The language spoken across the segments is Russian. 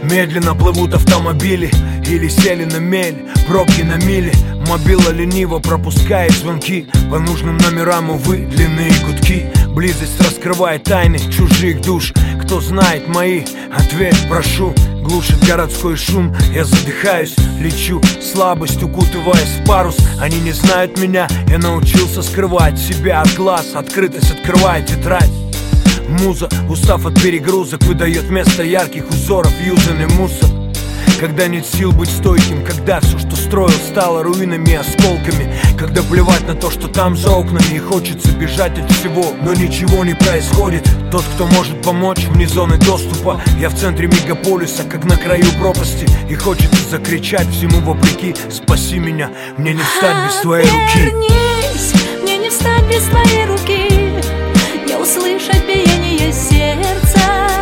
Медленно плывут автомобили или сели на мель, пробки на мили. Мобила лениво пропускает звонки, по нужным номерам, увы, длинные гудки. Близость раскрывает тайны чужих душ. Кто знает мои, ответь, прошу. Глушит городской шум, я задыхаюсь, лечу. Слабость, укутываясь в парус. Они не знают меня, я научился скрывать себя от глаз. Открытость открывает тетрадь. Муза, устав от перегрузок, выдает место ярких узоров юзанный мусор. Когда нет сил быть стойким, когда все, что строил, стало руинами и осколками. Когда плевать на то, что там за окнами, и хочется бежать от всего, но ничего не происходит. Тот, кто может помочь вне зоны доступа. Я в центре мегаполиса, как на краю пропасти, и хочется закричать всему вопреки: спаси меня, мне не встать без твоей руки. Обернись, мне не встать без твоей руки, не услышать биение сердца.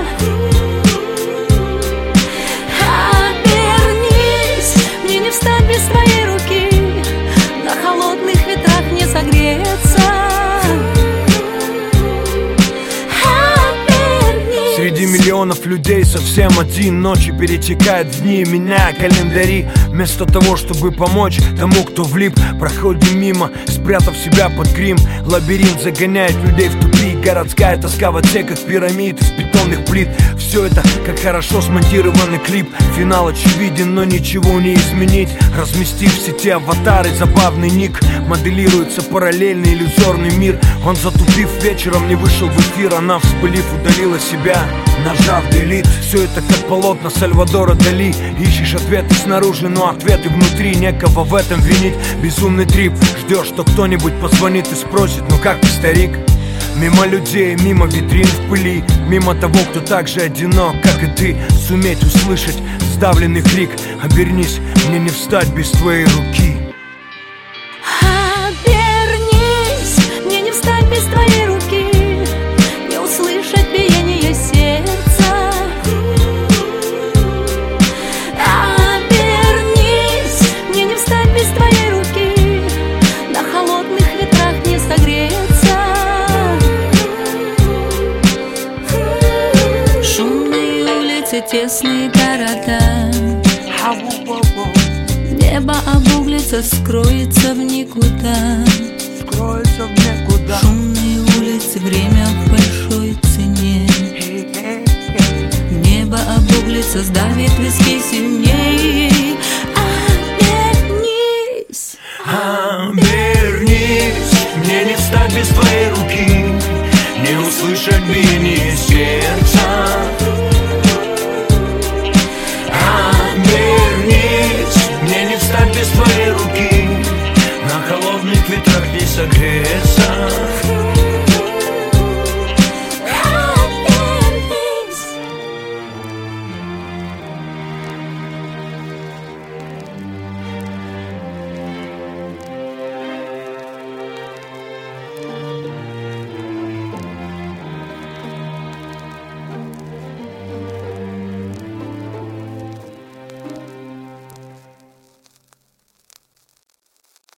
Без твоей руки на холодных ветрах не согреться. Среди миллионов людей совсем один. Ночи перетекают в дни, меняя календари. Вместо того, чтобы помочь тому, кто влип, проходим мимо, спрятав себя под грим. Лабиринт загоняет людей в тупик. Городская тоска в отсеках пирамид из бетонных плит. Все это как хорошо смонтированный клип. Финал очевиден, но ничего не изменить. Разместив в сети аватары, забавный ник, моделируется параллельный иллюзорный мир. Он, затупив вечером, не вышел в эфир. Она, вспылив, удалила себя, нажав delete. Все это как полотна Сальвадора Дали. Ищешь ответы снаружи, но ответы внутри. Некого в этом винить, безумный трип. Ждешь, что кто-нибудь позвонит и спросит: ну как ты, старик? Мимо людей, мимо витрин в пыли, мимо того, кто так же одинок, как и ты. Суметь услышать сдавленный крик: обернись, мне не встать без твоей руки. Обернись, мне не встать без твоей руки, не услышать биение сердца. Обернись, мне не встать без твоей руки, на холодных ветрах не согреться. Тесные города, небо обуглится, скроется в никуда. Шумные улицы, время в большой цене. Небо обуглится, сдавит виски сильней. Обернись, обернись, мне не встать без твоей руки, не услышать биение сердца. Мне не встать без твоей руки, на холодных ветрах не согреться.